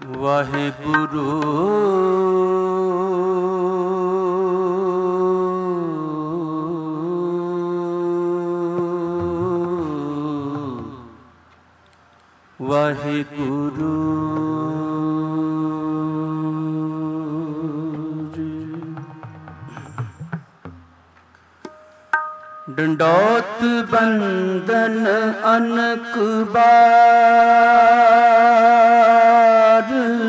ਵਾਹਿਗੁਰੂ ਵਾਹਿਗੁਰੂ ਜੀ। ਡੰਡੋਤ ਬੰਦਨ ਅਨਕ ਬਾਰ,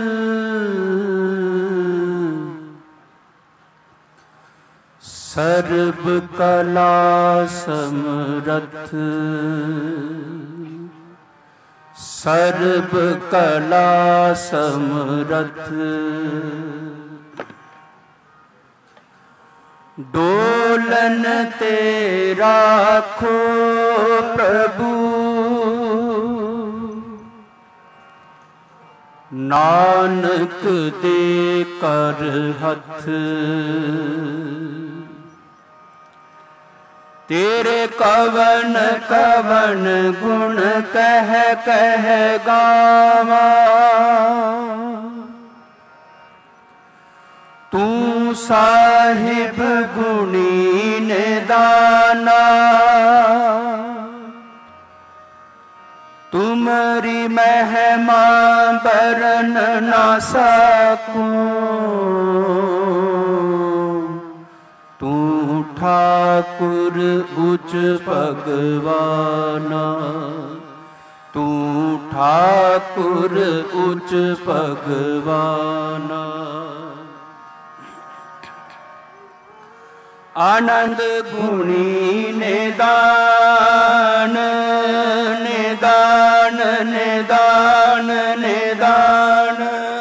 ਸਰਬ ਕਲਾ ਸਮਰੱਥ, ਸਰਬ ਕਲਾ ਸਮਰੱਥ। ਡੋਲਨ ਤੇ ਰਾਖੋ ਪ੍ਰਭੂ, ਨਾਨਕ ਦੇ ਕਰ ਹੱਥ। ਤੇਰੇ ਕਵਨ ਕਵਨ ਗੁਣ ਕਹਿ ਕਹਿ ਗਾਵਾਂ, ਤੂੰ ਸਾਹਿਬ ਗੁਣੀ ਨਿਦਾਨਾ। ਤੁਮਰੀ ਮਹਿਮਾ ਬਰਨ ਨਾ ਸਕੂੰ, ਤੂੰ ਠਾਕੁਰ ਉਚ ਭਗਵਾਨਾ। ਤੂੰ ਠਾਕੁਰ ਉਚ ਭਗਵਾਨਾ। ਆਨੰਦ ਗੁਣੀ ਨਿਦਾਨ, ਨਿਦਾਨ ਨਿਦਾਨ ਨਿਦਾਨ।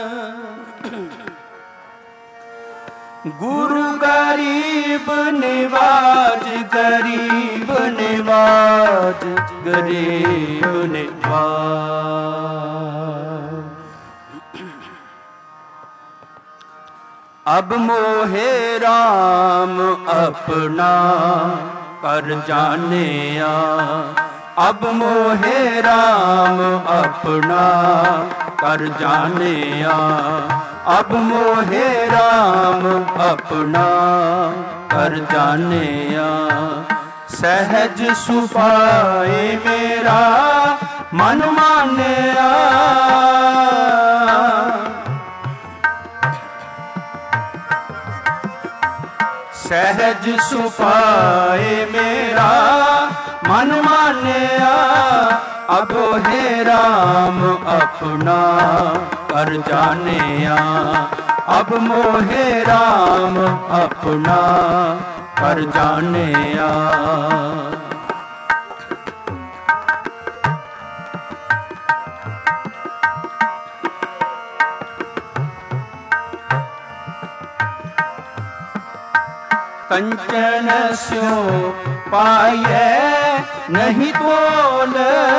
ਗੁਰੂ ਗਰੀਬ ਨਿਵਾਜ, ਗਰੀਬ ਨਿਵਾਜ, ਗਰੀਬ ਨਿਵਾਜ। ਅਬ ਮੋਹਿ ਰਾਮ ਆਪਣਾ ਕਰ ਜਾਣਿਆ। ਅਬ ਮੋਹਿ ਰਾਮ ਆਪਣਾ ਕਰ ਜਾਣਿਆ। ਅਬ ਮੋਹਿ ਰਾਮ ਆਪਣਾ ਕਰ ਜਾਣਿਆ। ਸਹਿਜ ਸੁਭਾਏ ਮੇਰਾ ਮਨ ਮਾਨਿਆ। ਸਹਿਜ ਸੁਭਾਏ ਮੇਰਾ ਮਨ ਮਾਨਿਆ। ਅਬ ਹੈ ਰਾਮ ਆਪਣਾ ਕਰ ਜਾਣਿਆ। ਅਬ ਮੋਹਿ ਰਾਮ ਆਪਣਾ ਕਰ ਜਾਣਿਆ। कंचन स्यो पाये नहीं तोल।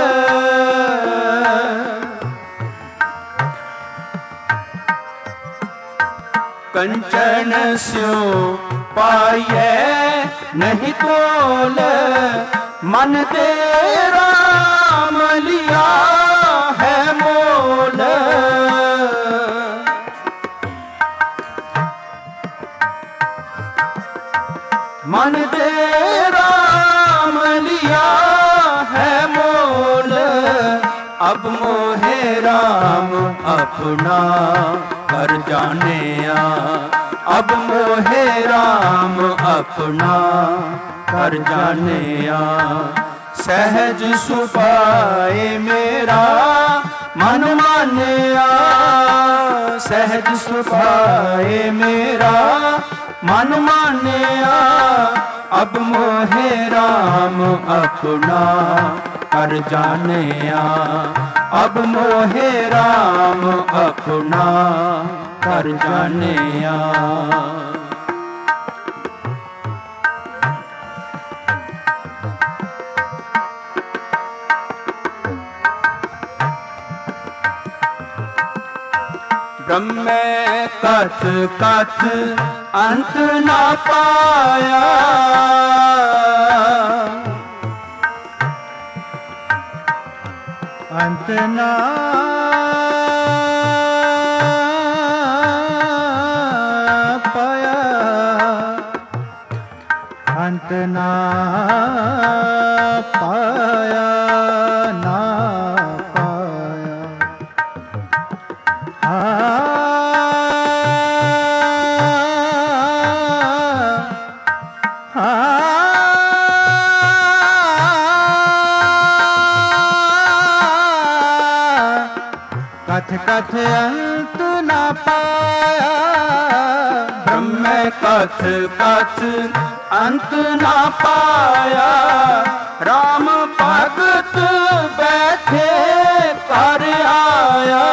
कंचन स्यो पाये नहीं तोल। मन तेरा लिया है मोल। मन तेरा लिया है मोल। अब मोहे राम अपना कर जानिया। अब मोहे राम अपना कर जानिया। सहज सुभाए मेरा मन मानिया। सहज सुभाए मेरा मन मानिया। अब मोहे राम अपना कर जानिया। अब मोहे राम अपना कर जानिया। ब्रह्म कथ कथ अंत न पाया। अंत न अंत ना पाया ना पाया। कथ कथ अंत न पाया। ब्रह्म कथ कथ अंत न पाया। राम भगत बैठे कर आया।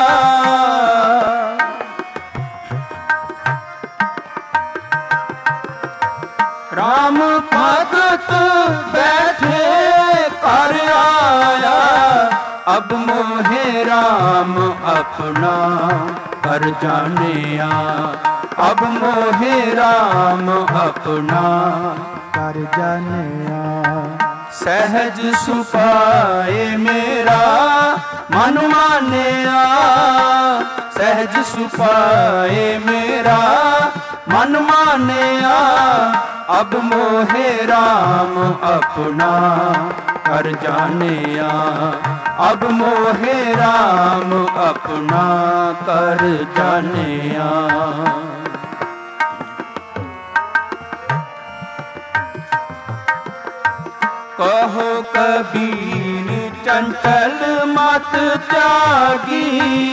राम भगत बैठे कर आया। अब मोहे राम अपना कर जानिया। अब मोहे राम अपना कर जानिया। सहज सुपाए मेरा मन मानिया। सहज सुपाए मेरा मन मानिया। अब मोहे राम अपना कर जानिया। अब मोहे राम अपना कर जानिया। कहो कबीर चंचल मत त्यागी।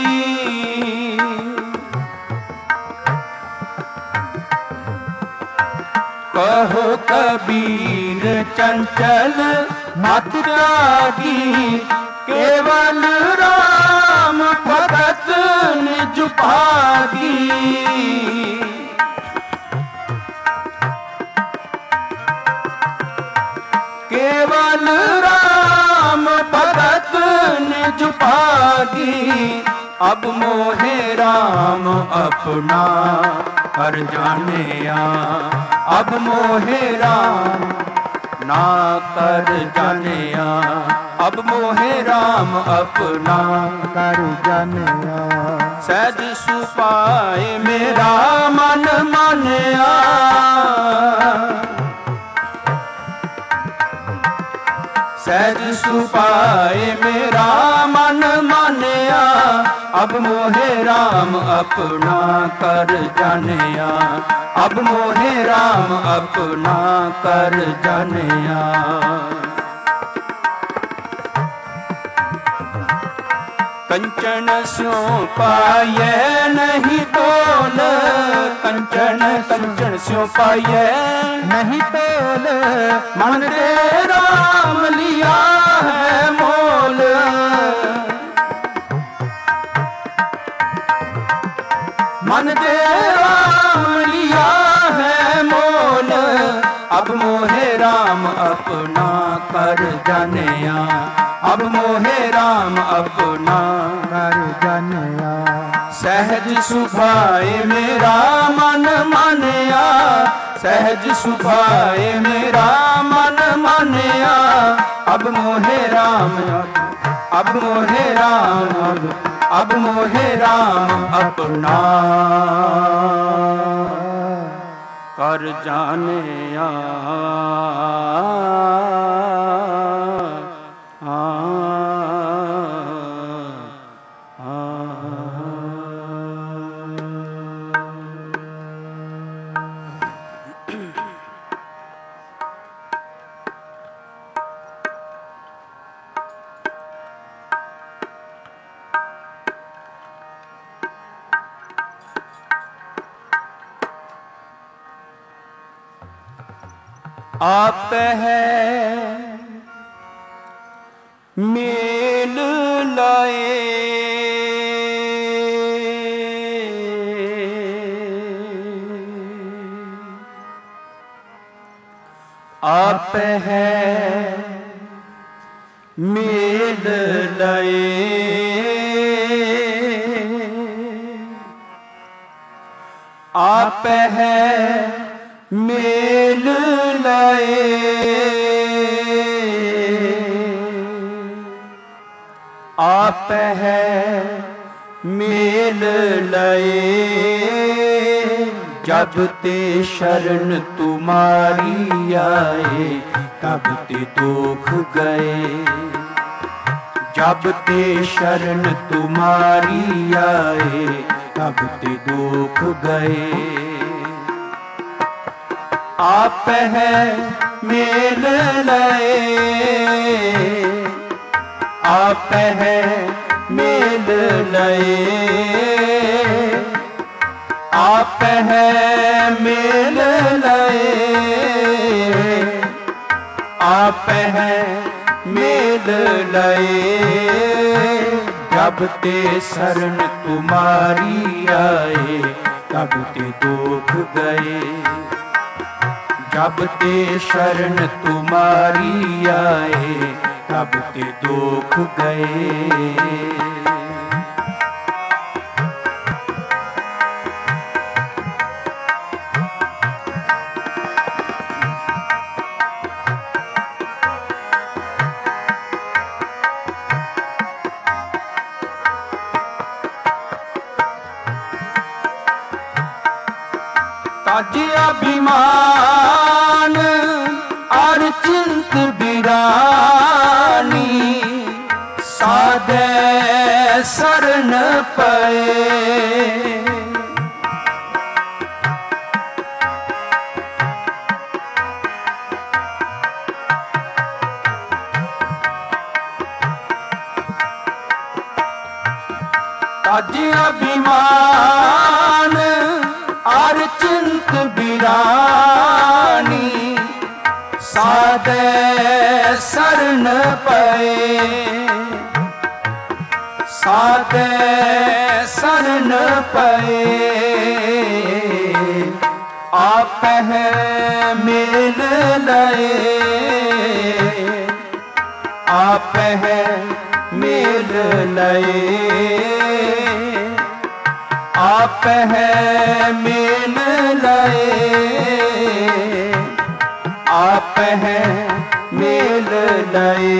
कहो कबीर चंचल मत त्यागी। केवल राम भगत निज भागी। केवल राम भगत निज भागी। अब मोहे राम अपना कर जानिया। अब मोहे राम ना कर जानिया। अब मोहे राम अपना कर जानिया। सहज सुपाए मेरा मन मानिया। सहज सुपाए मेरा मन मानिया। अब मोहे राम अपना कर जानिया। अब मोहे राम अपना कर जानिया। कंचन स्यों पाए नहीं तोल। कंचन कंचन स्यों पाए नहीं तोल। मन दे राम लिया है मोल। मन दे राम लिया है मोल। अब मोहे राम अपना कर जानिया। अब मोहे राम अपना कर जानिया। सहज सुभाए मेरा मन मानिया। सहज सुभाए मेरा मन मानिया। अब मोहे राम अब मोहे राम अब मोहे राम अपना कर जानिया। आप है मेल लाए। आप है मेल लाए। आप है मेल लाए। आप है मेल लाए। जब ते शरण तुम्हारी आए तब ते दुख गए। जब ते शरण तुम्हारी आए तब ते दुख गए। आप है मेल लए, आप है मेल लए, आप है मेल लए, आप है मेल लए। जब ते शरण तुम्हारी आए तब ते दुख गए। जब ते शरण तुम्हारी आए तब ते दुख गए। ताज अभिमान और चिंत बिरानी साधे शरण पए। ताज अभिमान और चिंत बिरानी साधे शरण पए। साधे शरण पए। आप है मेल लए, आप है मेल लए, आप है मेल लए, आप है मेल लए।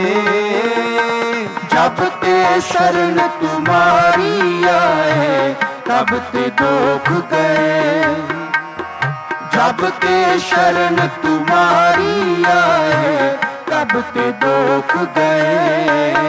जब ते शरण तुम्हारी आए तब ते दुख गए। जब ते शरण तुम्हारी आए तब ते दुख गए।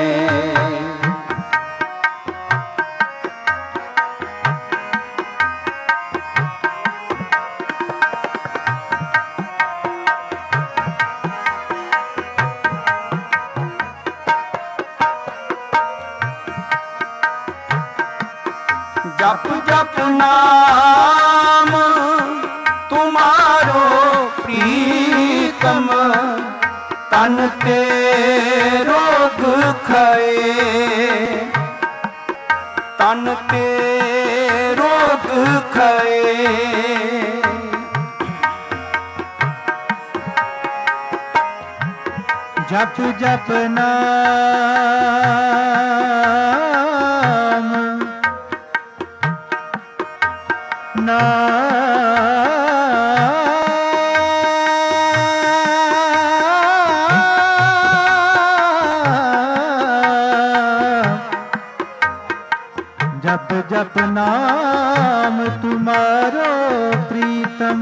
जप जप नाम तुम्हारो प्रीतम तन ते रोग खाए। तन ते रोग खाए। जप जप नाम जप जप नाम तुम्हारो प्रीतम।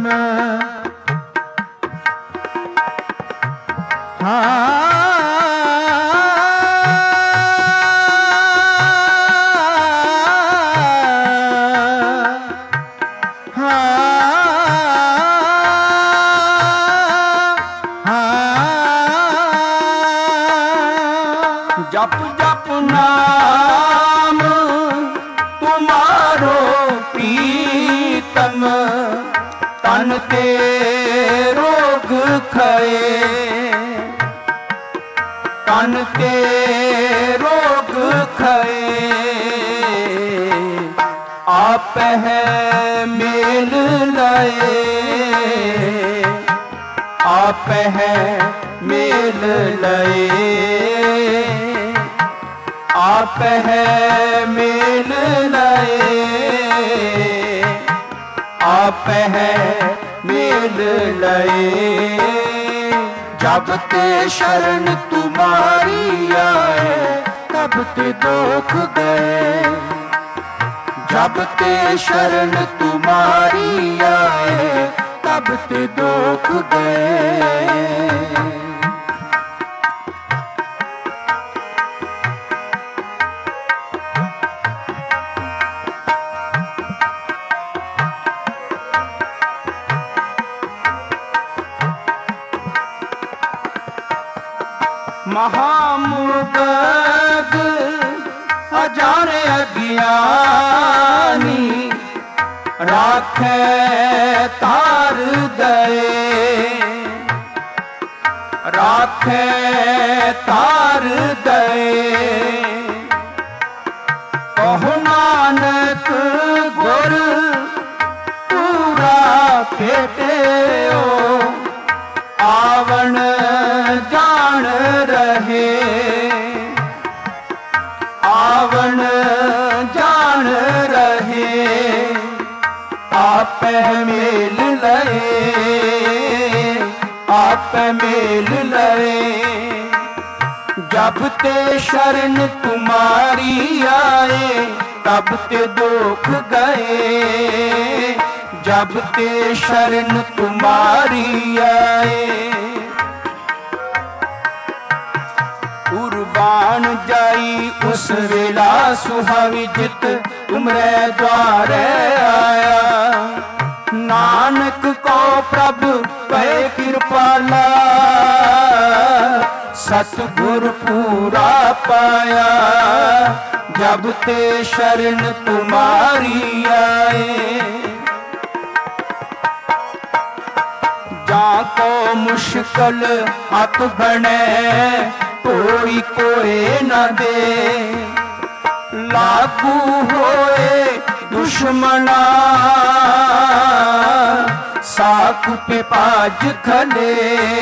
जप जप नाम तुम्हारो प्रीतम तन ते रोग खाए। तन ते रोग खाए। आप है मेल लाए। आप है मेल लाए। आप है मेल लाए। आप है मेल लाए। जब ते शरण तुम्हारी आए तब ते दुख गए। जब ते शरण तुम्हारी आए तब ते दुख गए। महामुगद अजाने अज्ञानी राखे तार दए, राखे तार दए। कहो नानक गुर पूरा भेटे ओ, आवण जान रहे, आवण जान रहे। आप मेल लए, आप मेल लए। जब ते शरण तुम्हारी आए तब ते दुख गए, जब ते शरण तुम्हारी आए। कुर्बान जाई उस वेला सुहावी जित तुमरे द्वारे आया। नानक को प्रभु पै कृपाला, सतगुर पूरा पाया। जब ते शरण तुम्हारी आए, जाको मुश्किल हक बने कोई कोई न दे। लागू होए दुश्मना साक पे पाज खले।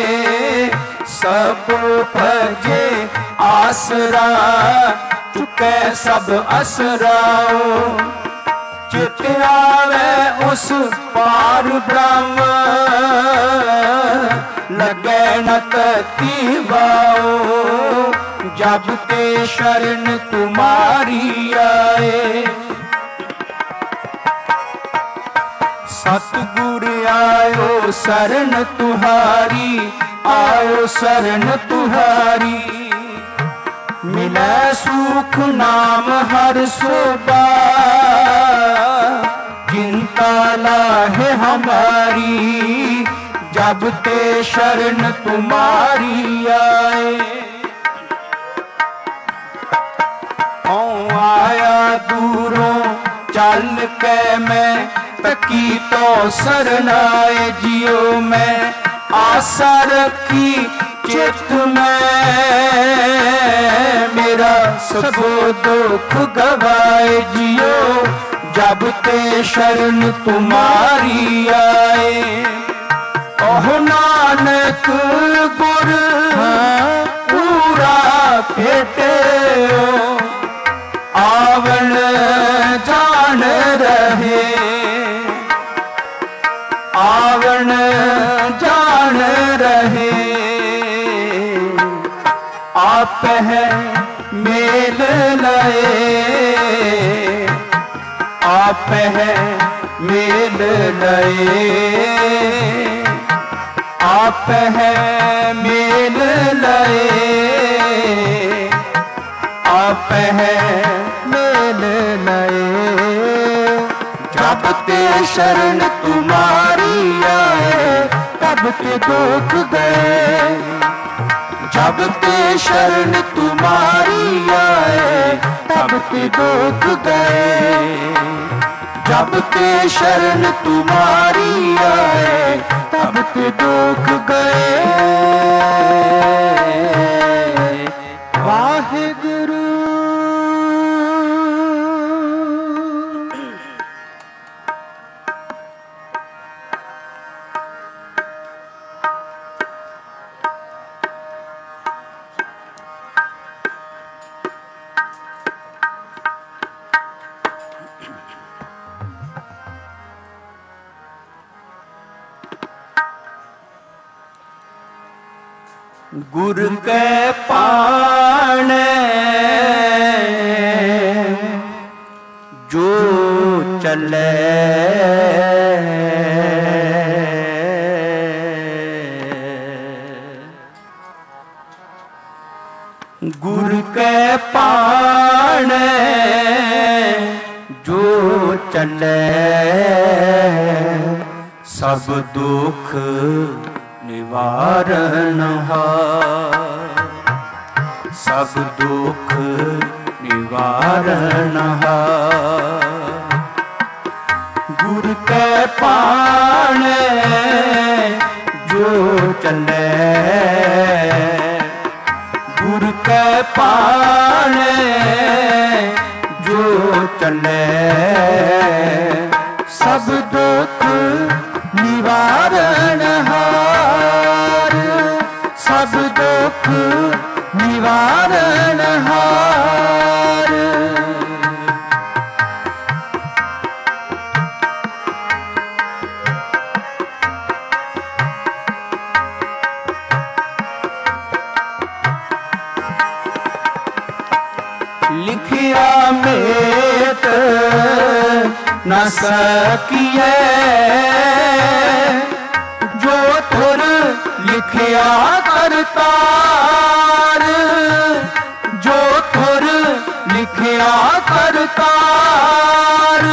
सब भजे आसरा चुके सब असराओ। चित आवे उस पार ब्रह्म लगे न तती वाओ। जब ते शरण तुम्हारी आए, सतगुर आयो शरण तुम्हारी, आओ शरण तुम्हारी। मिले सुख नाम हर सोबा, चिंता लाहे हमारी। जब ते शरण तुम्हारी आए, ओ आया दूरों चल के मैं तकी तो सरनाए। जियो मैं आशा रखी चित में, मेरा सबो दुख गवाए। जियो जब ते शरण तुम्हारी आए। कहो नानक गुर पूरा भेटे ओ, आवण जान रहे, आवण जान रहे। आप है मेल लए, आप है मेल लए। आप है मेल लए, आप है मेल लए। जब ते शरण तुम्हारी आए तब ते दुख गए। जब ते शरण तुम्हारी आए तब ते दुख गए। जब ते शरण तुम्हारी आए तब ते दुख गए। वाहिगुरु। गुर के पाने जो ਚੱਲੇ। ਗੁਰ ਕੈ ਪਾਣੈ ਜੋ ਚੱਲੇ, ਸਭ ਦੁਖ ਨਿਵਾਰਨ ਹਾਰ, ਸਭ ਦੁਖ ਨਿਵਾਰਨ ਹਾਰ। ਗੁਰ ਕੈ ਪਾਣੈ ਜੋ ਚੱਲੇ, ਗੁਰ ਕੈ ਪਾਣੈ ਜੋ ਚੱਲੇ, ਸਭ ਦੁਖ ਨਿਵਾਰਨ ਹਾਰ, ਸਭ ਦੁਖ ਨਿਵਾਰਨ ਹਾਰ। ਲਿਖਿਆ ਮੇਟ ਨਾ ਸਕੀਐ, ਜੋ ਧੁਰ ਲਿਖਿਆ ਕਰਤਾਰ, ਜੋ ਧੁਰ ਲਿਖਿਆ ਕਰਤਾਰ।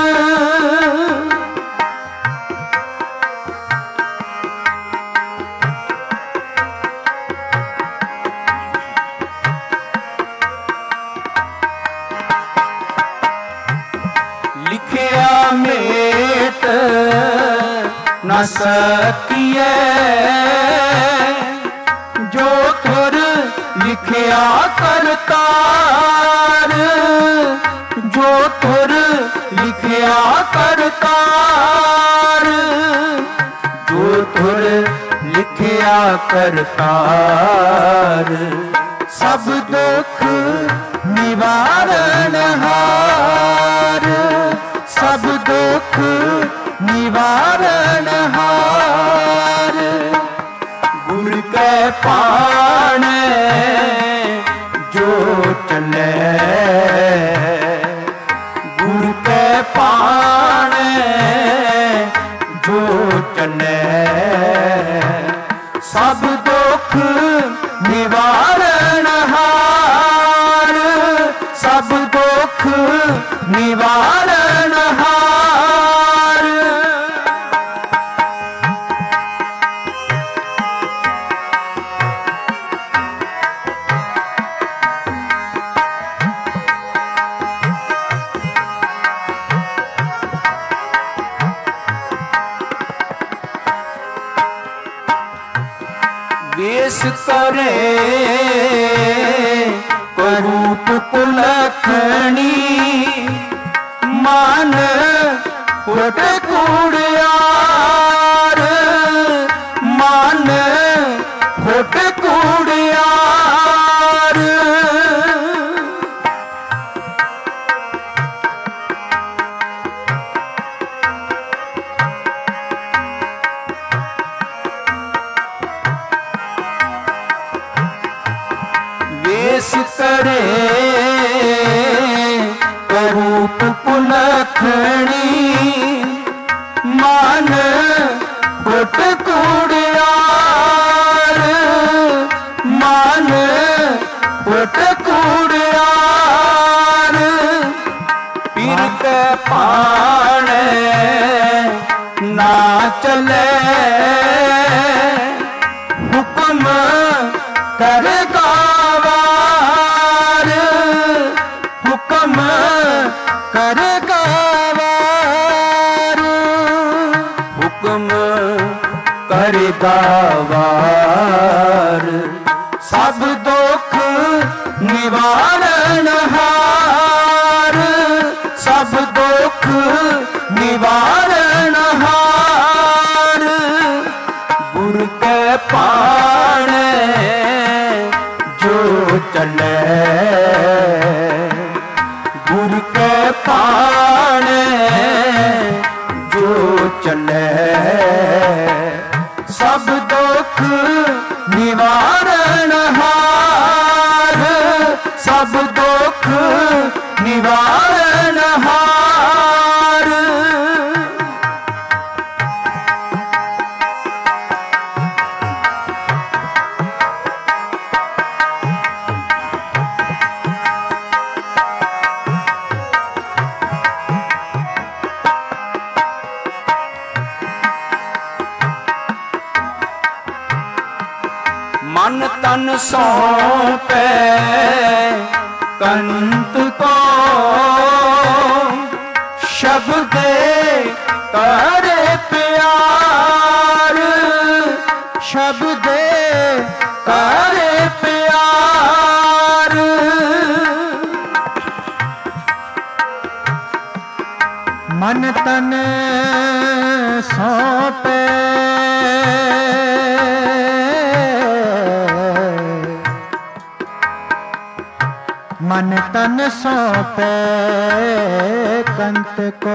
ਲਿਖਿਆ ਮੇਟ ਨਾ ਸਕੀਐ, ਜੋ ਧੁਰ ਲਿਖਿਆ ਕਰਤਾਰ, ਜੋ ਧੁਰ ਲਿਖਿਆ ਕਰਤਾਰ, ਜੋ ਧੁਰ ਲਿਖਿਆ ਕਰਤਾਰ। ਸਭ ਦੁਖ ਨਿਵਾਰਨ ਹਾਰ, ਸਭ ਦੁਖ ਨਿਵਾਰਨ ਹਾਰ। ਗੁਰ ਕੈ ਪਾਣੈ ਜੋ ਚੱਲੇ, ਗੁਰ ਕੈ ਪਾਣੈ ਜੋ ਚੱਲੇ, ਸਭ ਦੁਖ ਨਿਵਾਰਨ ਹਾਰ, ਸਭ ਦੁਖ ਨਿਵਾਰਨ ਹਾਰ। ਵੇਸ ਕਰੇ ਕਰੂਪ ਕੁਲਖਣੀ, ਮਨ ਫੁਟ ਕੂੜਿਆਰ, ਮਨ ਫੁਟ ਕੂੜਿਆਰ। ਵੇਸ ਕਰੇ ਕਰੂਪ ਕੁਲਖਣੀ, ਮਨ ਫੁਟ ਕੂੜਿਆਰ, ਮਨ ਫੁਟ ਕੂੜਿਆਰ। ਪੀਰ ਕੈ ਪਾਣੈ ਨਾ ਚੱਲੇ, ਹੁਕਮ ਕਰੇਗਾ ਵਾਰ, ਹੁਕਮ ਕਰੇਗਾ ਵਾਰ, ਹੁਕਮ ਕਰੇਗਾ ਵਾਰ। ਸਭ ਦੁਖ ਨਿਵਾਰਨ ਹਾਰ, ਸਭ ਦੁਖ ਨਿਵਾਰਨ ਹਾਰ। ਗੁਰ ਕੈ ਪਾਣੈ ਜੋ ਚੱਲੇ, ਗੁਰ ਕੈ ਪਾਣੈ ਜੋ ਚੱਲੇ, ਸਭ ਦੁਖ ਨਿਵਾਰਨ ਹਾਰ, ਸਭ ਦੁਖ ਨਿਵਾਰਨ ਹਾਰ। तन सौंपे कंत को, शब्द करे प्यार, शब्द करे प्यार। मन तन सौंपे मन तन सौंपे कंत को,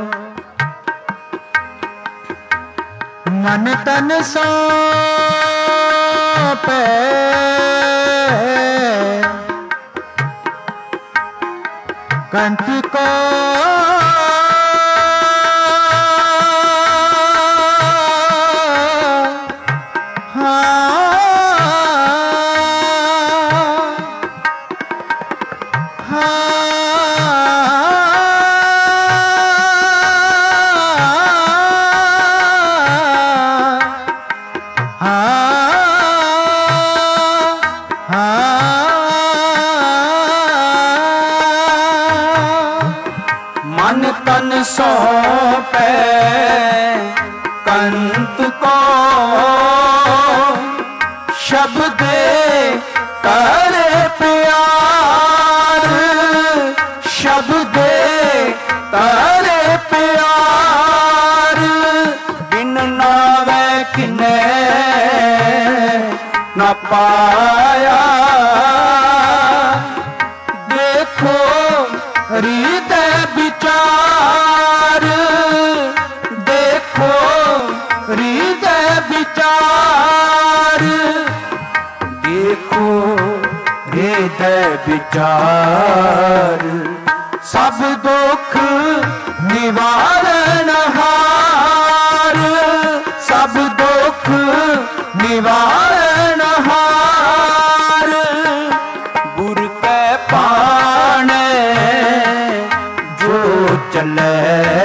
मन तन सौंपे कंत को, मन तन सौंपे कंत को, शब्द करे प्यार, शब्द करे प्यार। बिन नावे किने न पाया, देखो हृदय विचार, देखो हृदय विचार, देखो हृदय विचार। सब दुख निवारण हार, सब दुख निवारण हार। गुर के पाने जो चले,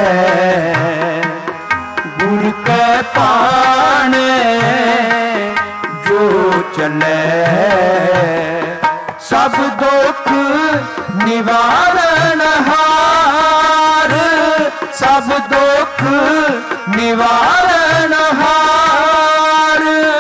गुर के पाने जो चले, सब दुख निवारण हार, सब दुख निवारण हार।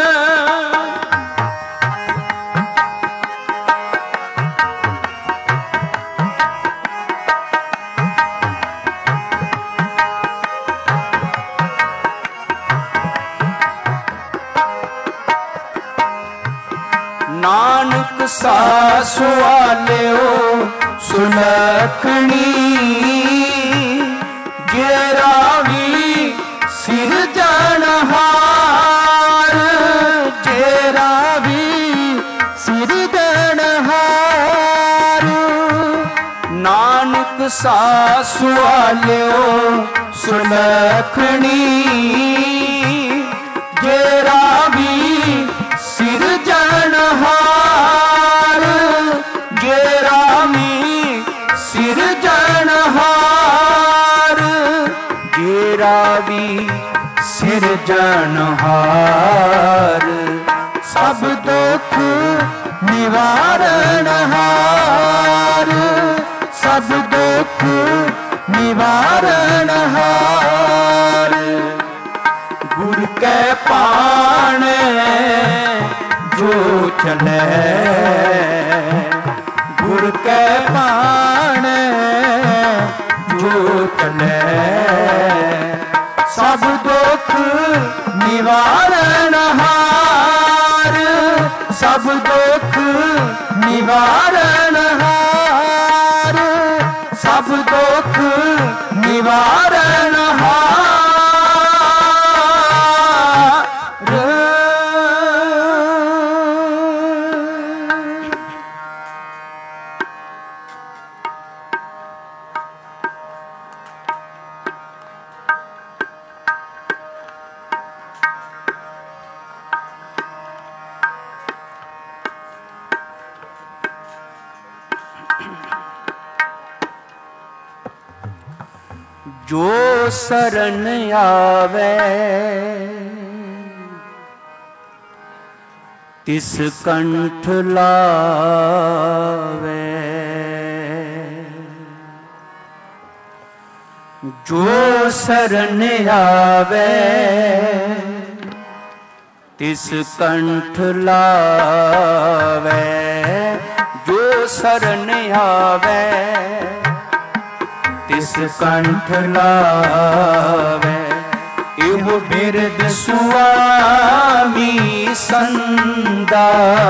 नानक सास वालियो सुलखनी, जेरावी सिरजनहार, जेरावी सिरजनहार। नानक सास वालियो सुलखनी, जेरावी सिरजनहार, जेरावी सिरजनहार, जेरावी सिरजनहार। सब दुख निवारण हार, सब दुख निवारण हार। गुर के पाने जो चले, गुर के पाने जो चले, सब दुख निवारण हार, सब दुख निवारण हार, सब दुख निवारण हार। जो शरण आवे तिस कंठ लावे। जो शरण आवे तिस कंठ लावे। जो शरण आवे तिस कंठ लावे। इहो बिरद सुआमी संदा।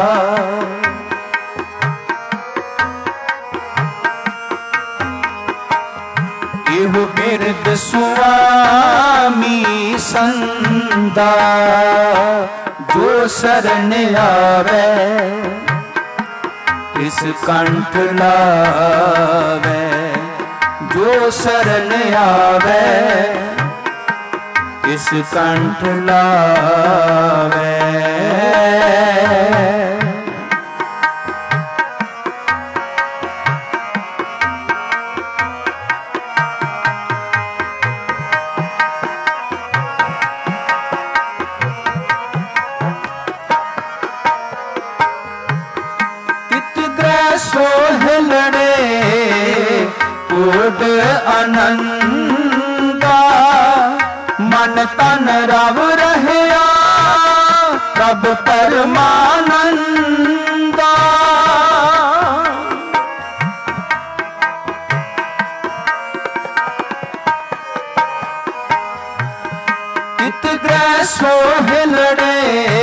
इहो बिरद सुआमी संदा। जो शरण आवे तिस कंठ लावे। जो शरण आवे तिस कंठ लावे। सोहलड़े कोड आनंदा। मन तन रव रहया रब परमानंदा। चित ग्रह सोहलड़े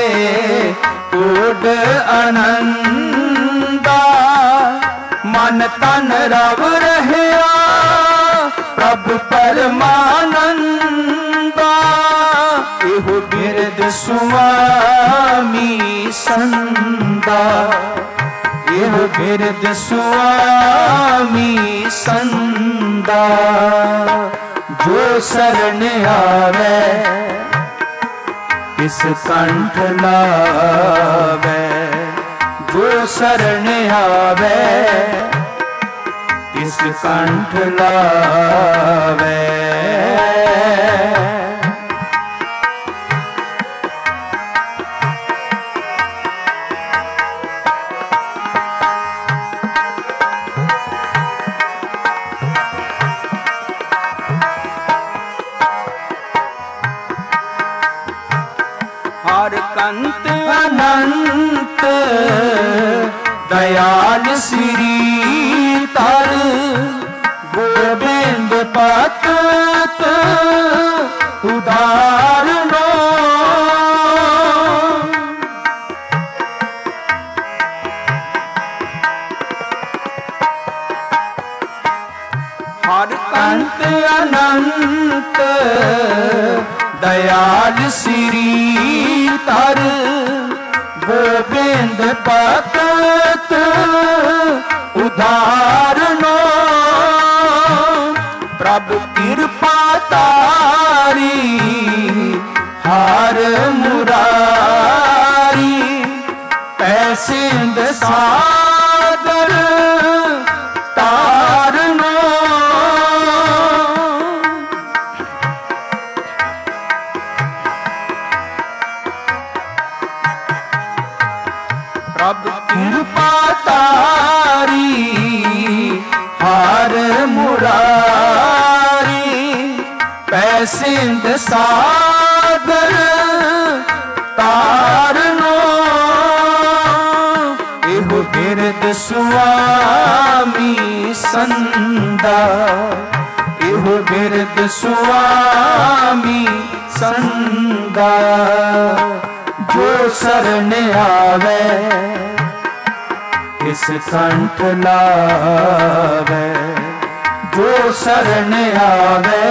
कोड आनंदा। मन तन रव रहया प्रभु परमानंदा। इहो बिरद सुआमी संदा। इहो बिरद सुआमी संदा। जो शरण आवे तिस कंठ लावे। जो शरण आवे तिस कंठ लावे। हर कंत अनंत दयाल श्री तर। गोबिंद पत उदारनो। हर कंत अनंत दयाल श्री तर। गोबिंद पत उदारनो। प्रभु कृपा तारी हार मुरारी। पैसिंद सागर तारनो। प्रभु कृपा तारी हार मुरारी। पैसिंद सागर तारनो। इहो बिरद सुआमी संदा। इहो बिरद सुआमी संदा। जो शरण आवे तिस कंठ लावे। जो शरण आवे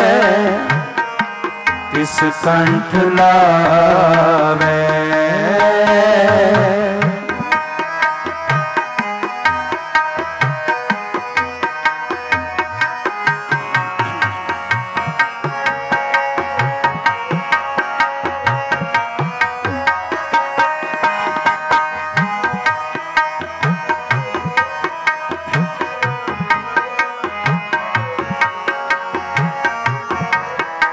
तिस कंठ लावे।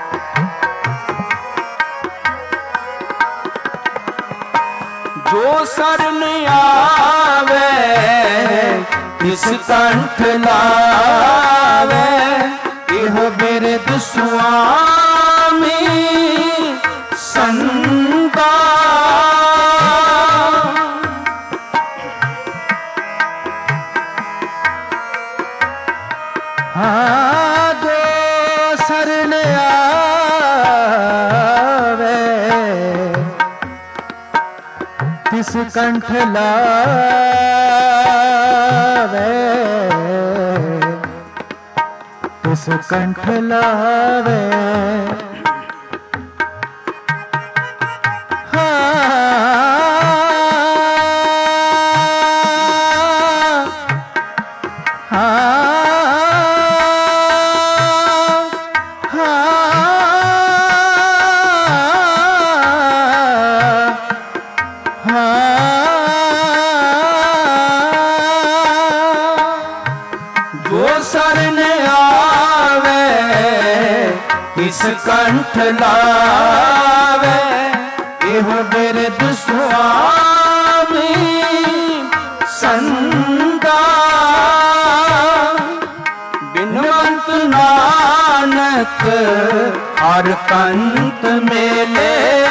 जो तिस कंठ लावे इहो बिरद स्वामी संदा। हाँ जो शरण आवे तिस कंठ लावे तिस कंठ लावे। तिस कंठ लावे इहो बिरद स्वामी संदा। बिनवंत नानक हर कंत मेले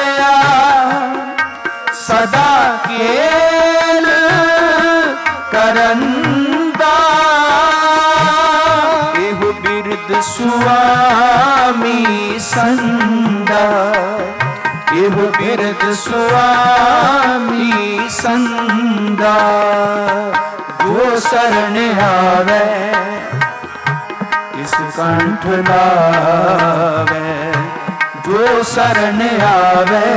सदा केल करंदा। इहो बिरद स्वामी संदा इहो बिरद स्वामी संदा। जो शरण आवे तिस कंठ लावे जो शरण आवे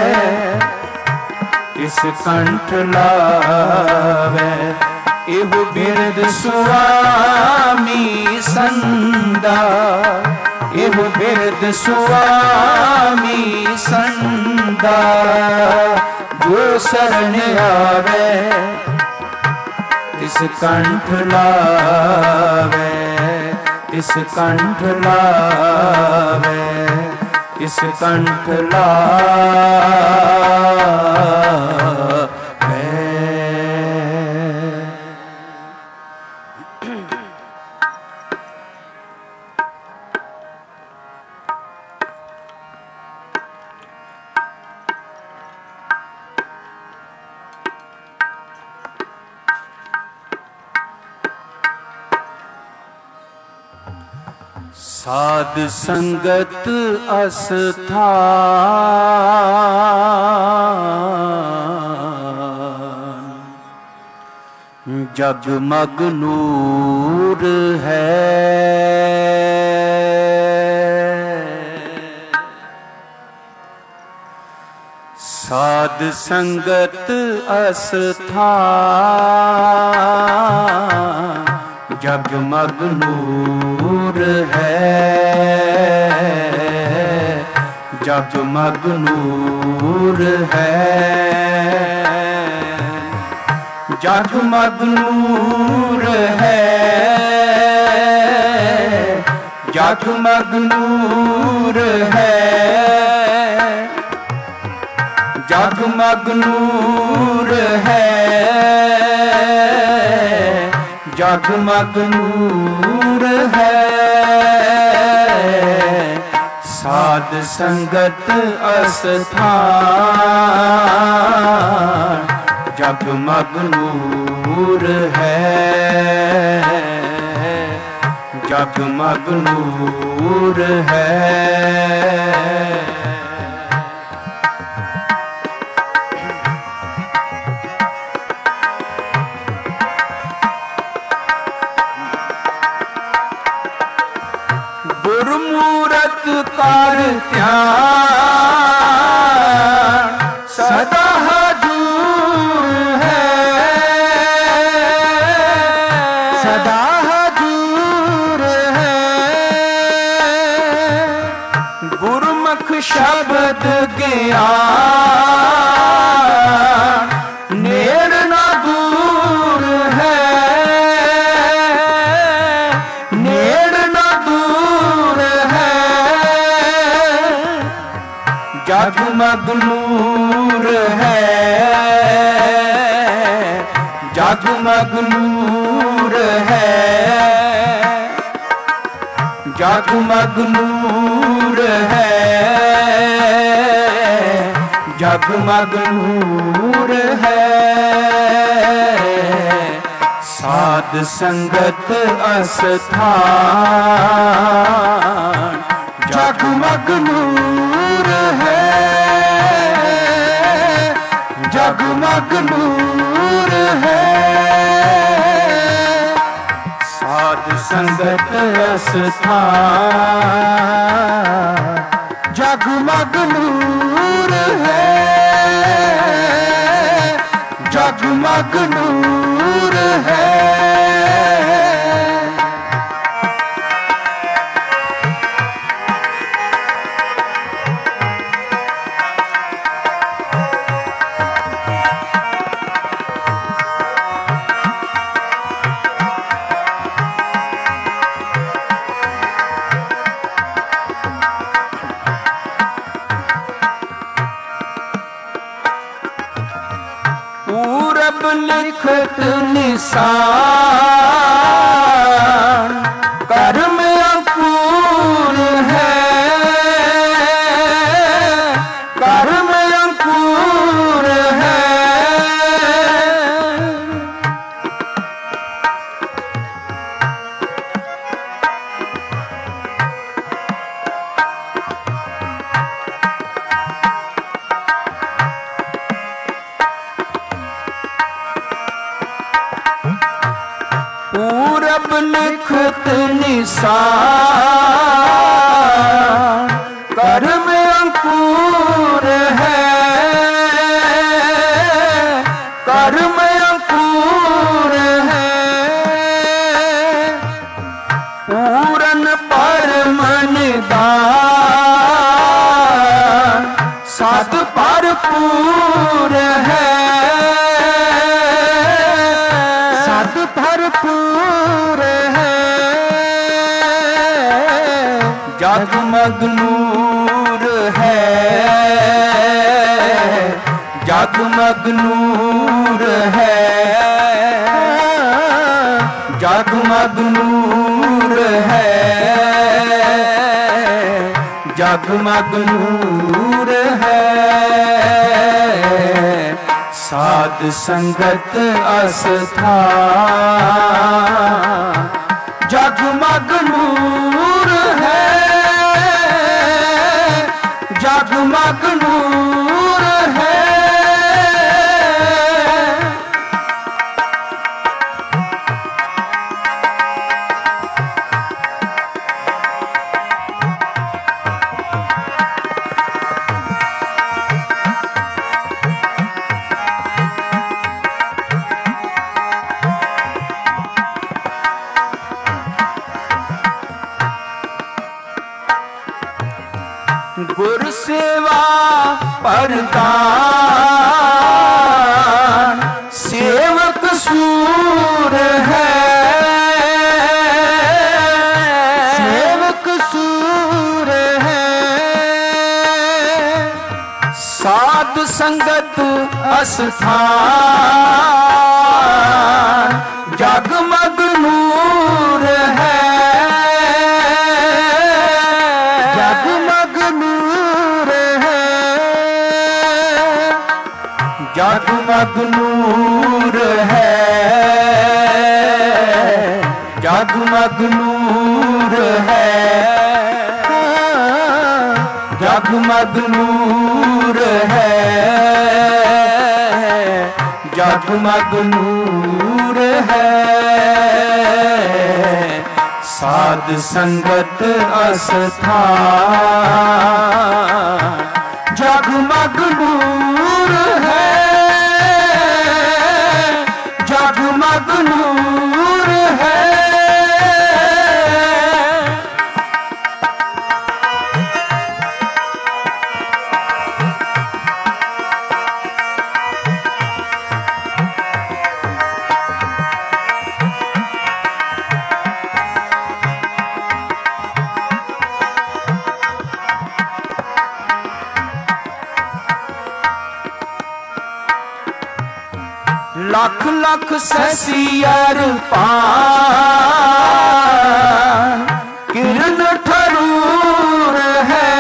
तिस कंठ लावे इहो बिरद स्वामी संदा इहो बिरद स्वामी संदा। जो शरण आवे तिस कंठ लावे तिस कंठ लावे तिस कंठ लावे। साध संगत अस्थान जगमग नूर है। साध संगत अस्थान जगमग नूर है जगमग नूर है जगमग नूर है जगमग नूर है जगमग नूर है जगमग नूर है। साध संगत अस्थान जगमग नूर है जगमग नूर है। गुरमूरत कर ध्यान सदा हजूर है सदा हजूर है। गुरमुख शब्द ज्ञान नेड़ न दूर है नेड़ न दूर है। जगमग नूर है जगमग नूर है, जगमग नूर है, जगमग नूर है। साध संगत अस्थान जगमग नूर है, जगमग नूर है। साध संगत अस्थान जगमग नूर है, जगमग नूर है। पूरब लिखत निशान कर्म अंकुर है, कर्म अंकुर है। पूरब लिखत निशान कर्म अंकुर है, कर्म अंकुर है। पूरन परम निदान सत भरपूर है, सत भरपूर है। जगमग नूर है, जगमग नूर है, जगमग नूर है, जगमग नूर है। साध संगत अस्थान जगमग नूर है, जगमग नूर है। गुर सेवा परदान सेवक सूर है, सेवक सूर है। साध संगत अस्थान जगमग नूर है, जगमग नूर है, जगमग नूर है, जगमग नूर है, जगमग नूर है, जगमग नूर है। साध संगत अस्थान जगमग नूर है, जगमग नूर है। लख लख ससियर पान किरण ठरूर है,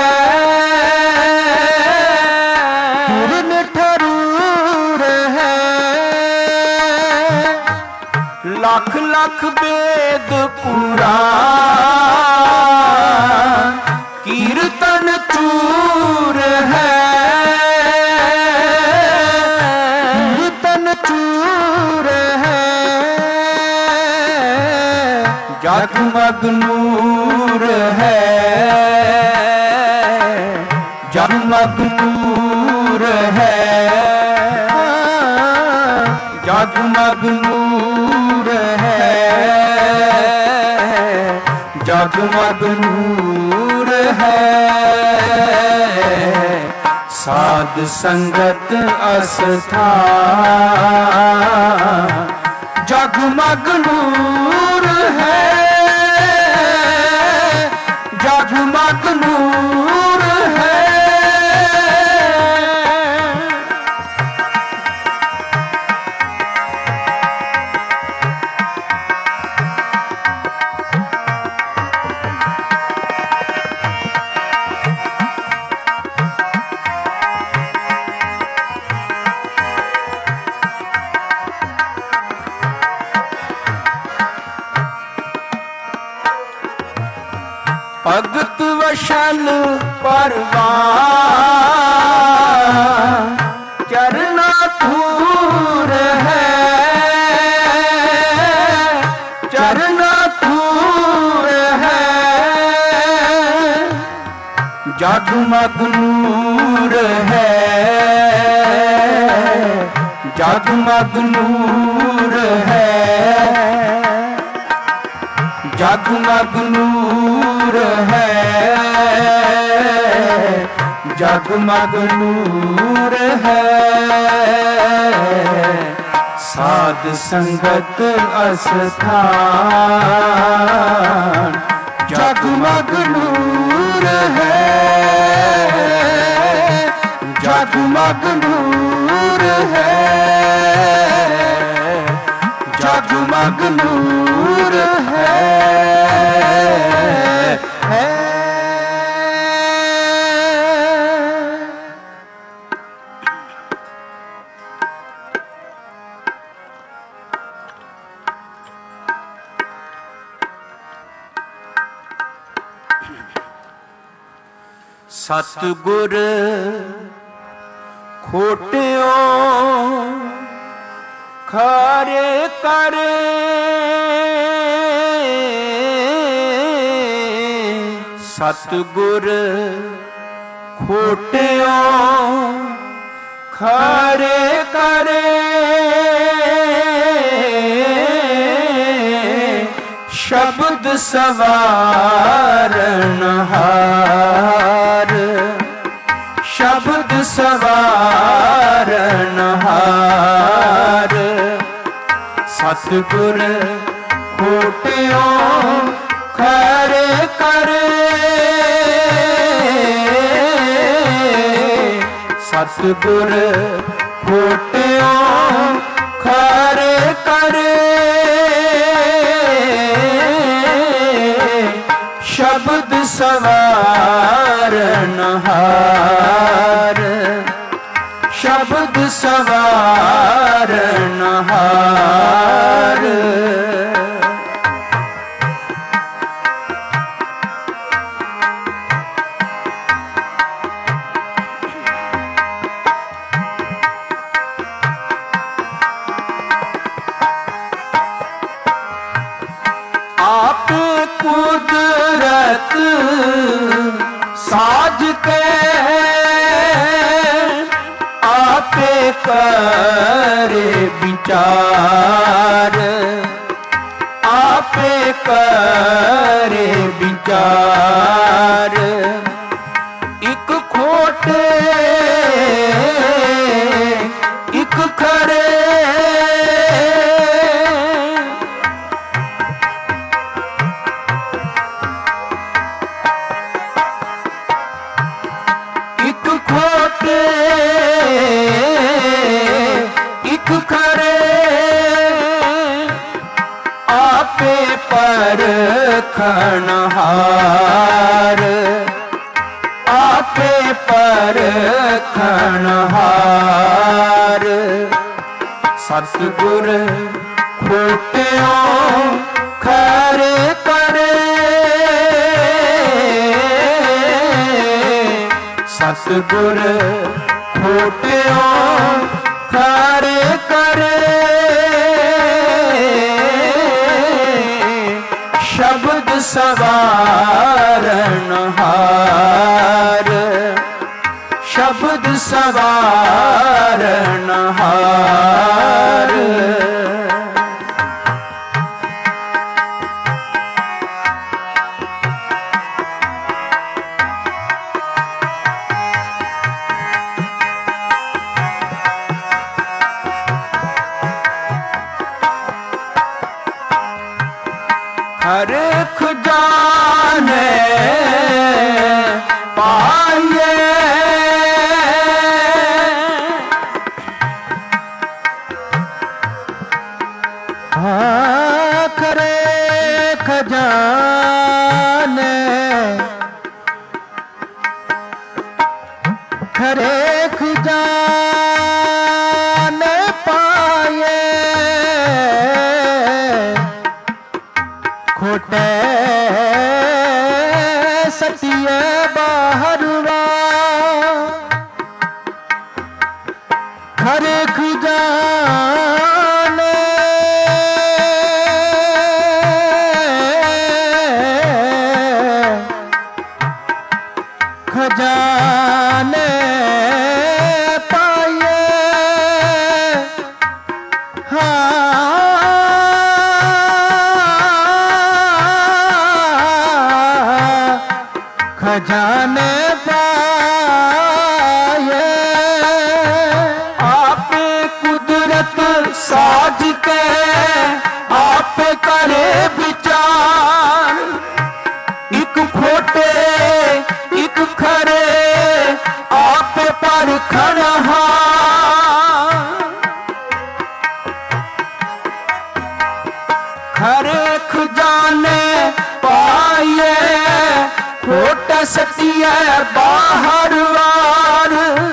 किरण ठरूर है। लख लख वेद पुराण कीर्तन चूर है, कीर्तन चूर है। जगमग नूर है, जगमग नूर है, जगमग नूर है, जगमग नूर है। साध संगत अस्थान जगमग नूर है, जगमग नूर है। भगत वशन परवान चरना धूर है, चरना धूर है। जगमग नूर है, जगमग नूर है, जगमग नूर है, जगमग नूर है। साध संगत अस्थान जगमग नूर है, जगमग नूर है, जगमग नूर है। सतगुर खोटियो खारे करे, सतगुर खोटियो खारे करे। शब्द सवारनहार, शब्द सवारनहार। सतगुर खोटियो खरे करे, सतगुर खोटियो खरे करे। शब्द सवारनहार, शब्द सवारनहार। आप कुदरत साज के आपे करे विचार, आपे करे विचार। एक खोटे एक खरे, खोटे एक खरे। परखनहार, आपे परखनहार। सतगुर खोटियों खरे करे, सतगुर खोटियों खरे करे। शब्द सवारणहार, शब्द सवारणहार। हरख जाने पाए, करे खजाने, खरे खजाने पाए। खोटे सतिये बाहरवा, खरे खजाने खजाने पाए। खजाने पाए। आपे कुदरत साज के आप करे विचार, एक खोटे एक खरे आप परखनहार। खरे खजाने पाए, खोट सतिया बाहर वार।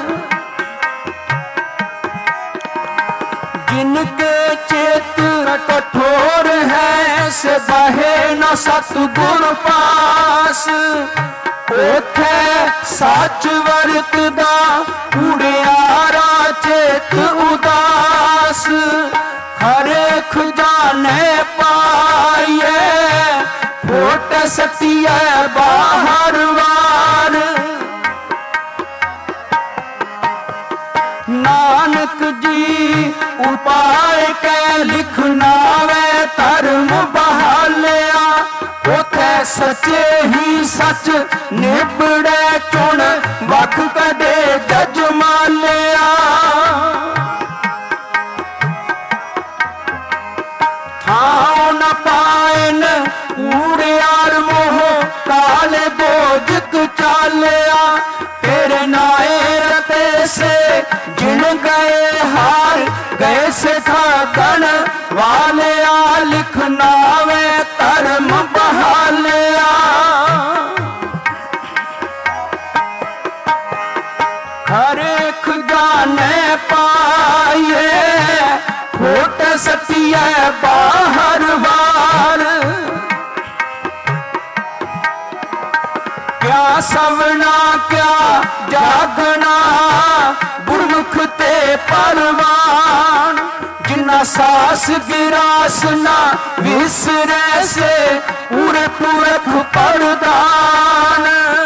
जिनके चेत कठोर है से बहे न सतगुण पास। ओथे सच वरतदा उड़ियारा चेत उदास। हरे खजाने पाए, खोट सतिया बाहर वार। नानक जी उपाय के लिखनावे धर्म बहालिया। उथे सचे ही सच निबड़े चुन वख कदे जज मालिया। ठाव न पाइन ऊड़ियार मोह काले बोझक चालिया। तेरे नाए रते से जिन गए हार गए से खागन वालिया। लिखनावे धर्म बहालिया। हरे खजाने पाए, खोट सतिया बाहर वार। क्या सवना क्या जागना गुरमुख ते परवान। जिन्ना सास गिरास ना विसरे से उड़ पुरख परदान।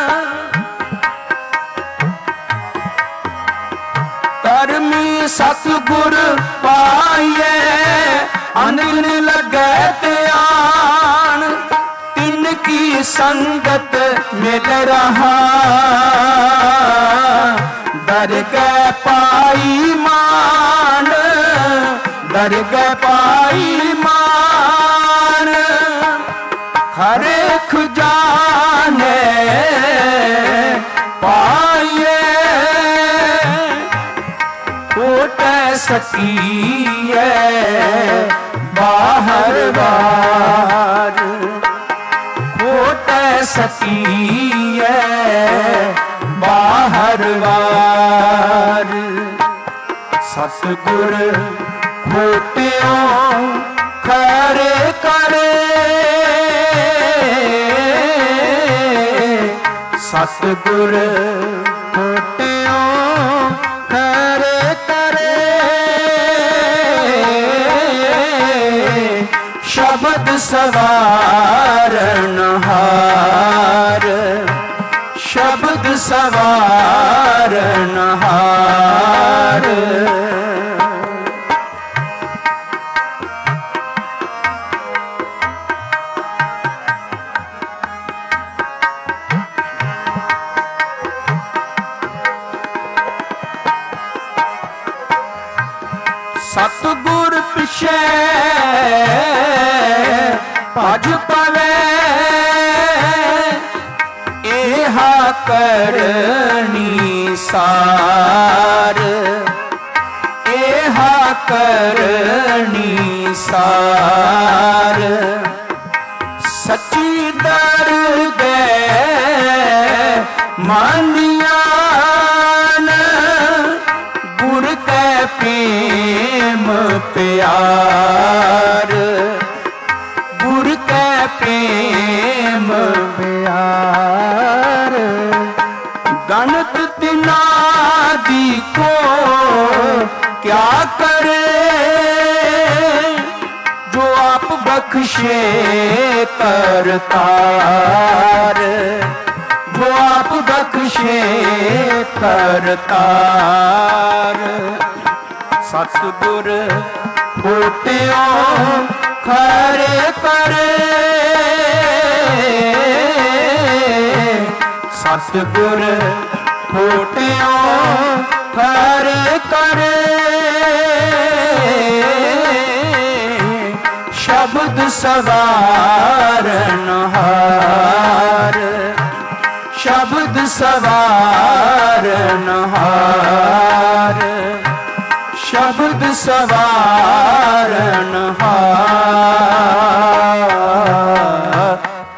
धर्मी सतगुर पाइए अनिल लगे त्यान। तिनकी संगत मिल रहा दरगह पाई मान। दरगह पाई मान। हरे खजाने पाइए, कोट सकिए बाहर बार। ਸਕੀਐ ਬਾਹਰ ਵਾਰ। ਸਤਿਗੁਰ ਖੋਟਿਓ ਖਰੇ ਕਰੇ, ਸਤਿਗੁਰ ਖੋਟਿਓ ਖਰੇ ਕਰੇ, ਸ਼ਬਦ ਸਵਾਰਨਹਾਰ, ਸ਼ਬਦ ਸਵਾਰਨਹਾਰ। ਸਤਿਗੁਰ ਪਿਛੇ ਭਜ ਪਵੇ, ਏਹਾ ਕਰਨੀ ਸਾਰ, ਏਹਾ ਕਰਨੀ ਸਾਰ। ਸੱਚੀ ਦਰਗਹਿ ਮਾਨਿਆਨ, ਗੁਰ ਕੈ ਪ੍ਰੇਮ ਪਿਆਰ, ਗੁਰ ਕੈ ਪ੍ਰੇਮ ਪਿਆਰ। ਗਣਤ ਤਿਨਾ ਦੀ ਕੋ ਕਿਆ ਕਰੇ, ਜੋ ਆਪ ਬਖਸ਼ੇ ਕਰਤਾਰ, ਜੋ ਆਪ ਬਖਸ਼ੇ ਕਰਤਾਰ। ਸਤਿਗੁਰ ਖੋਟਿਓ ਖਰੇ ਕਰੇ, ਸਤਿਗੁਰ ਖੋਟਿਓ ਖਰੇ ਕਰੇ, ਸ਼ਬਦ ਸਵਾਰਨਹਾਰ, ਸ਼ਬਦ ਸਵਾਰਨਹਾਰ, ਸ਼ਬਦ ਸਵਾਰਨਹਾਰ।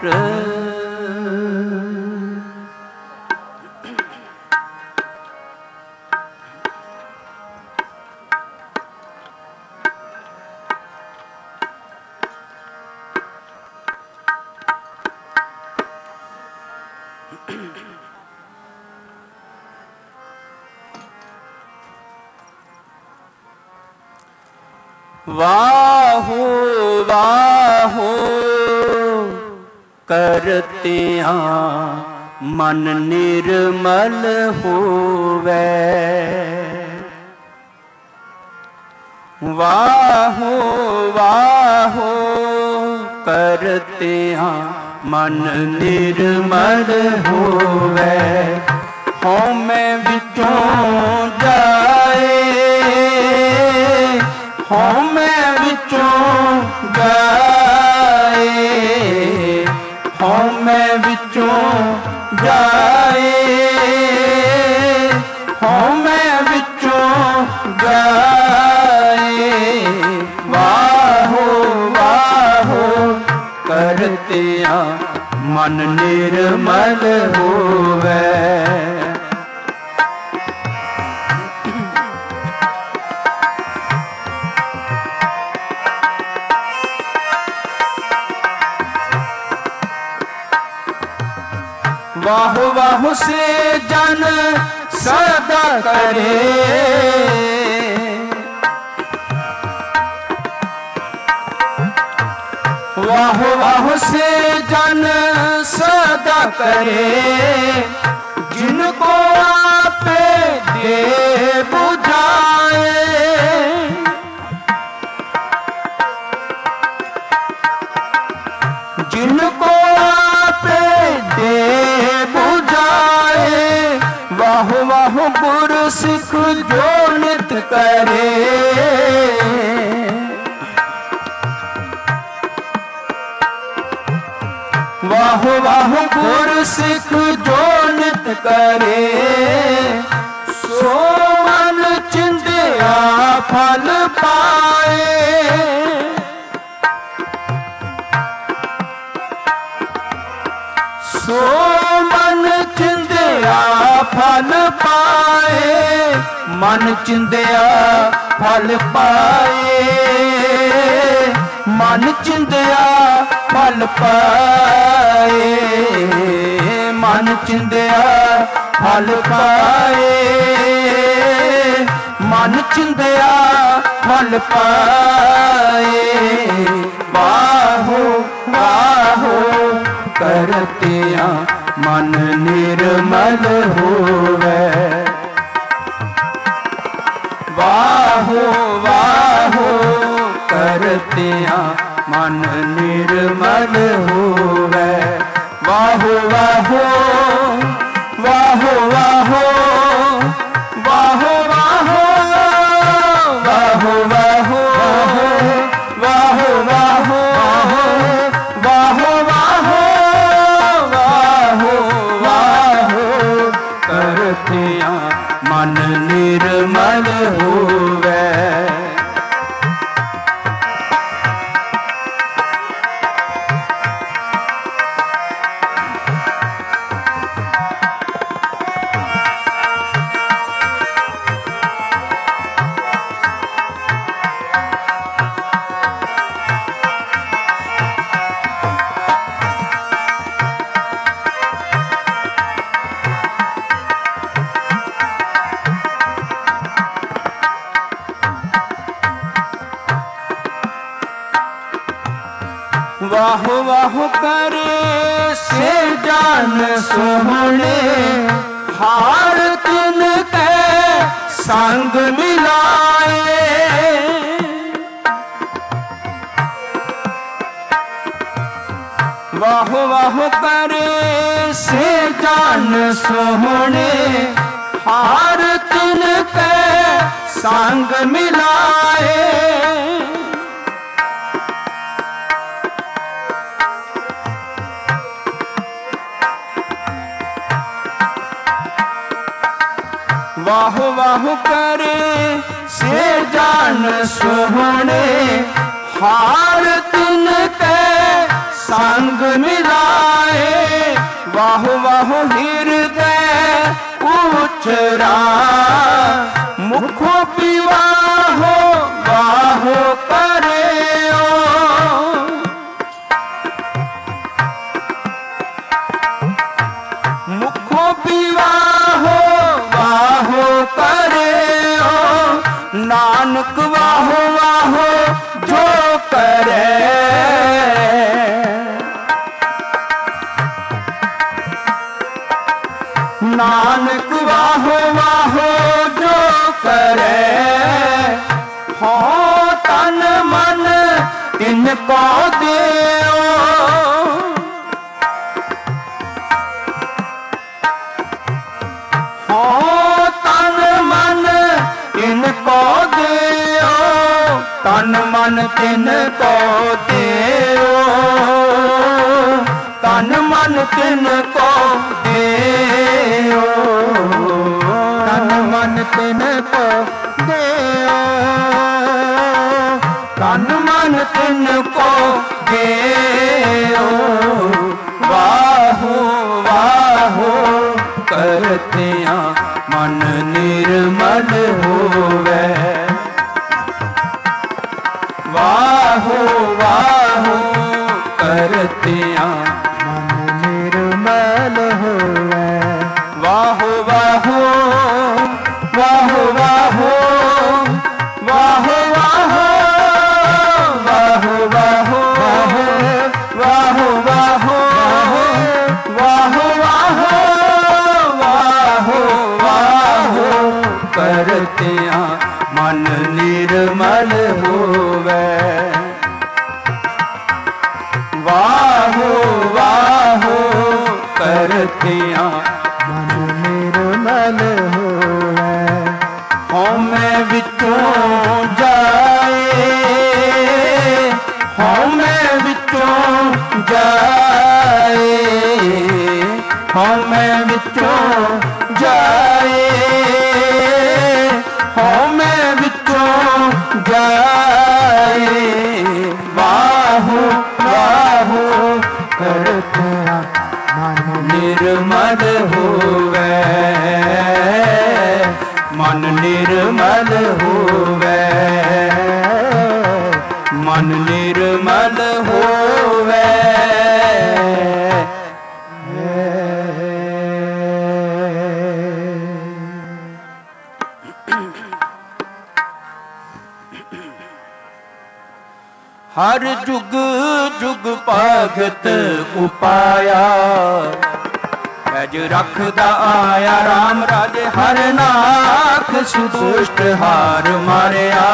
ਵਾਹੋ ਵਾਹੋ ਕਰਤਿਆਂ ਮਨ ਨਿਰਮਲ ਹੋਵੇ, ਵਾਹੋ ਵਾਹੋ ਕਰਤਿਆਂ ਮਨ ਨਿਰਮਲ ਹੋਵੇ। ਹਉਮੈ ਵਿੱਚੋਂ ਜਾਏ, ਹਉਮੈ ਵਿੱਚੋਂ ਜਾਏ, ਹਉਮੈ ਵਿੱਚੋਂ ਜਾਏ, ਹਉਮੈ ਵਿੱਚੋਂ ਜਾਏ। ਵਾਹੋ ਵਾਹੋ ਕਰਤਿਆਂ ਮਨ ਨਿਰਮਲ ਹੋਵੇ। वाहु वाहु से जन सदा करे, वाहु वाहु से जन सदा करे, जिनको आपे दे बुझाए, जिनको आपे दे बुझाए। वाहु वाहु गुर सिख जो नित करे, वाहु वाहु गुर सिख जो नित करे, सो मन चिंदिया फल पाए। ਸੋ ਮਨ ਚਿੰਦਿਆ ਫਲ ਪਾਏ, ਮਨ ਚਿੰਦਿਆ ਫਲ ਪਾਏ, ਮਨ ਚਿੰਦਿਆ ਫਲ ਪਾਏ, ਮਨ ਚਿੰਦਿਆ ਫਲ ਪਾਏ, ਮਨ ਚਿੰਦਿਆ ਫਲ ਪਾਏ। ਬਾਹੋ ਬਾਹੋ ਕਰਤਿਆਂ ਮਨ ਨਿਰਮਲ ਹੋਵੇ, ਵਾਹੋ ਵਾਹੋ ਕਰਤਿਆਂ ਮਨ ਨਿਰਮਲ ਹੋਵੇ, ਵਾਹੋ ਵਾਹੋ ਵਾਹੋ ਵਾਹੋ ਵਾਹੋ ਵਾਹੋ ਵਾਹੋ ਵਾਹੋ ਵਾਹੋ ਵਾਹੋ ਵਾਹੋ ਵਾਹੋ ਕਰਤਿਆਂ ਮਨ ਨਿਰਮਲ ਹੋਵੇ। ਵਾਹ ਵਾਹ ਕਰੇ ਸੇ ਜਾਨ ਸੋਹਣੇ, ਹਾਰ ਤਿਨ ਕੈ ਸੰਗ ਮਿਲਾਏ, ਵਾਹ ਵਾਹ ਕਰੇ ਸੇ ਜਾਨ ਸੋਹਣੇ, ਹਾਰ ਤਿਨ ਕੈ ਸੰਗ ਮਿਲਾਏ। ਵਾਹ ਵਾਹ ਕਰੇ ਸੇ ਜਾਨ ਸੋਹਣੇ, ਹਾਰ ਤਿਨ ਕੈ ਸੰਗ ਮਿਲਾਏ। ਵਾਹ ਵਾਹ ਹਿਰਦੈ ਉਚਰਾ ਮੁਖੋਂ ਪਿਵਾਹੋ ਵਾਹੋ ਕਰਿਓ, ਮੁਖੋਂ ਪਿਵਾਹੋ ਵਾਹੋ ਕਰਿਓ। ਨਾਨਕ ਵਾਹੋ ਵਾਹੋ ਜੋ ਕਰੇ, ਨਾਨਕ ਵਾਹੋ ਵਾਹੋ ਜੋ ਕਰੇ। ਹੋ ਤਨ ਮਨ ਤਿਨ ਕੋ ਦਿਓ, ਹੋ ਤਨ ਮਨ ਤਿਨ ਕੋ ਦਿਓ, ਤਨ ਮਨ ਤਿਨ ਕੋ ਦਿਓ, ਤਨ ਮਨ ਤਿਨ ਕੋ ਦਿਓ, ਤਨ ਮਨ ਤਿਨ ਕੋ ਦਿਓ, ਤਨ ਮਨ ਤਿਨ ਕੋ ਦਿਓ। ਵਾਹੋ ਵਾਹੋ ਕਰਤਿਆਂ ਮਨ ਨਿਰਮਲ ਹੋਵੇ, ਵਾਹੋ ਵਾਹੋ ਕਰਤਿਆਂ ਮਨ ਨਿਰਮਲ ਹੋਵੇ, ਵਾਹੋ ਵਾਹੋ ਵਾਹੋ ਵਾਹੋ ਵਾਹੋ ਵਾਹੋ ਵਾਹੋ ਵਾਹੋ ਵਾਹੋ ਵਾਹੋ ਵਾਹੋ ਵਾਹੋ ਵਾਹੋ ਕਰਤਿਆਂ ਮਨ ਨਿਰਮਲ ਹੋਵੇ, ਵਾਹੋ ਵਾਹੋ ਕਰਤਿਆਂ ਮਨ ਨਿਰਮਲ ਹੋਵੇ। ਹਉਮੈ ਵਿੱਚੋਂ ਜਾਏ, ਹਉਮੈ ਵਿੱਚੋਂ ਜਾਏ, ਹਉਮੈ ਵਿੱਚੋਂ ਜਾਏ, ਹਉਮੈ ਵਿੱਚੋਂ ਜਾਏ। ਵਾਹੋ ਵਾਹੋ ਕਰਤਿਆਂ ਮਨ निर्मल होवे, मन निर्मल होवे, मन निर्मल होवे। हर जुग जुग भगत उपाया, पैज रखदा आया राम राजे हर नाथ सुदुष्ट हार मारिया।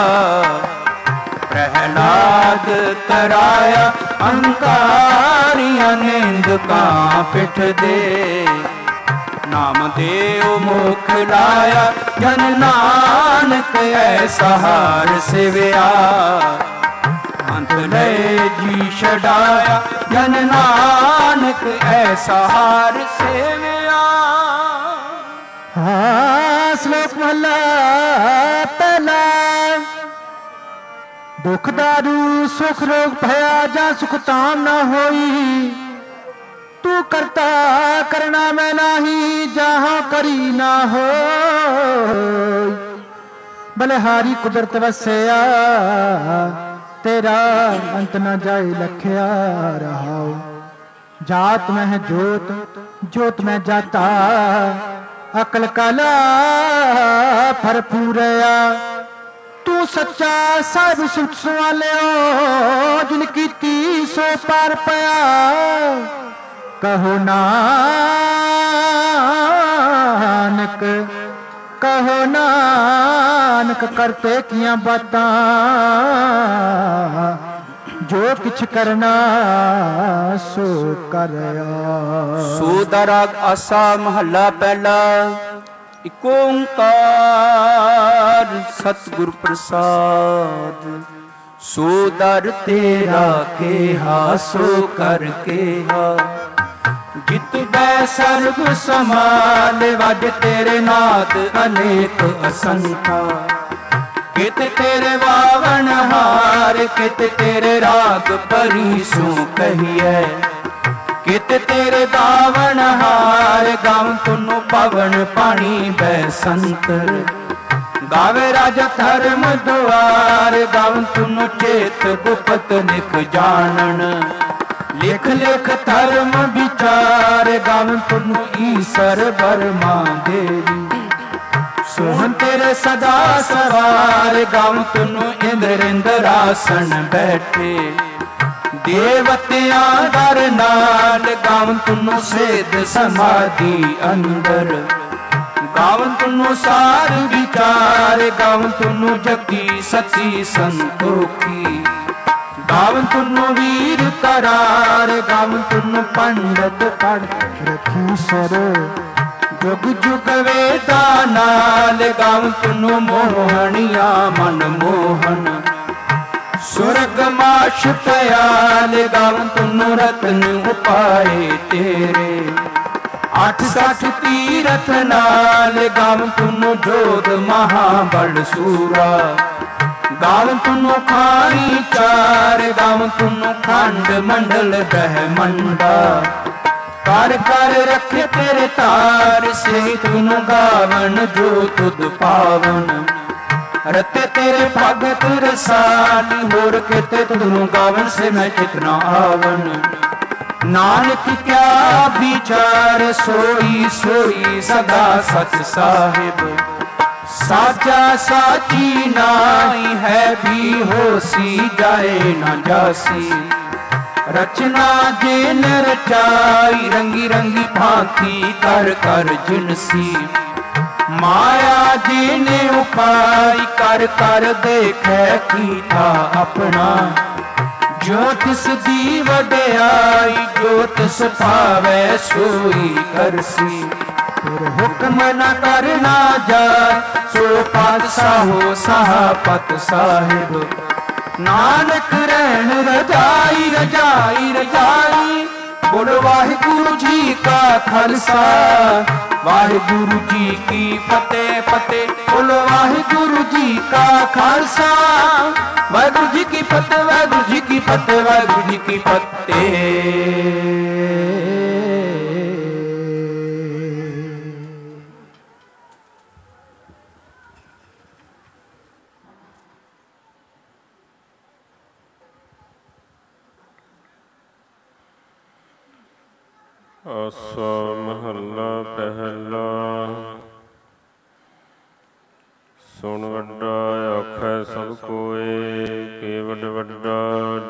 प्रहलाद तराया अंकारिया निंदका पिठ दे, नाम देव मुख लाया जन नानक ऐसा हार सेविया। अंत लय जी छड़ाया जन नानक ऐसा हार सेविया। श्लोक महला पहला। दुख दारू सुख रोग भया जा सुख ताम न होई, तू करता करना मैं नाही जहाँ करी ना हो। बलिहारी कुदरत वसया तेरा अंत न जाए लखिया रहाओ। जात में है जोत जोत में जाता, अकल काला भरपूरया। तू सच्चा सब सुख सुवालियो, जिनकी ती सो पार पया। कहो नानक कहो नानक करते किया बातां, जो किछ करना सो करया। सोदा राग आसा महला पहला। इक ओंकार सतगुर प्रसाद, सो दर तेरा केहा सो कर केहा। जित बै सर्ब समाल वज तेरे नाद अनेक असंख्या। कित तेरे वावन हार कित तेरे राग परीसों कहिए। कित तेरे गावन हार गाँव तुनु पवन पानी बैसंतर। गावे राजा धर्म द्वार गाँव तुनु चेत गुपत लिख जानन। लिख लिख धर्म विचार गाँव तुनु ईसर बर्मा देवी। सोहन तेरे सदा सवार गाँव तुनु इंद्र इंद्रासन बैठे। देवतियां दर नाल गाँव तुनु सेध समाधि अंदर। गाँव तुनु सार विचार गाँव तुनु जगी सती संतोखी। गाँव तुनु वीर करार गाँव तुनु पंडित पढ़ रखी सर। जुग जुग वेदा नाल गाँव तुनु मोहनिया मन मोहन। सुरग माश पयाल गाँव तुनु रतन उपाए तेरे। 8 तीरथ नाल गाँव तुनु जोग महाबल सूरा। गाँव तुनु खानी चार गाँव तुनु खंड मंडल ब्रह्मंडा। कर कर रखे तेरे तार से तुनु गावन जो तुद पावन। रते तेरे भगत रसाली होर केते तुनु गावन से मैं कितना आवन। नानक क्या विचार सोई सोई सदा सच साहिब। साचा साची नाई है भी होसी जाए न जासी। रचना जिन रचाई रंगी रंगी भांति कर कर जिनसी। माया जिने उपाय कर कर देखे कीता अपना। जो तिस दी वड्याई जो तिस पावै सोई करसी। हुक्म न करना जाय सो पातशाहो साहपत साहिब। नानक रहन रजाई रजाई रजाई। बोलो वाहिगुरु जी का खालसा वाहिगुरु जी की फतेह फतेह। बोलो वाहिगुरु जी का खालसा वाहिगुरु जी की फतेह वाहिगुरु जी की फतेह वाहिगुरु जी की फतेह। ਆਸਾ ਮਹੱਲਾ ਪਹਿਲਾ। ਸੁਣ ਵੱਡਾ ਆਖੈ ਸਭ ਕੋਇ, ਕੇਵਡ ਵੱਡਾ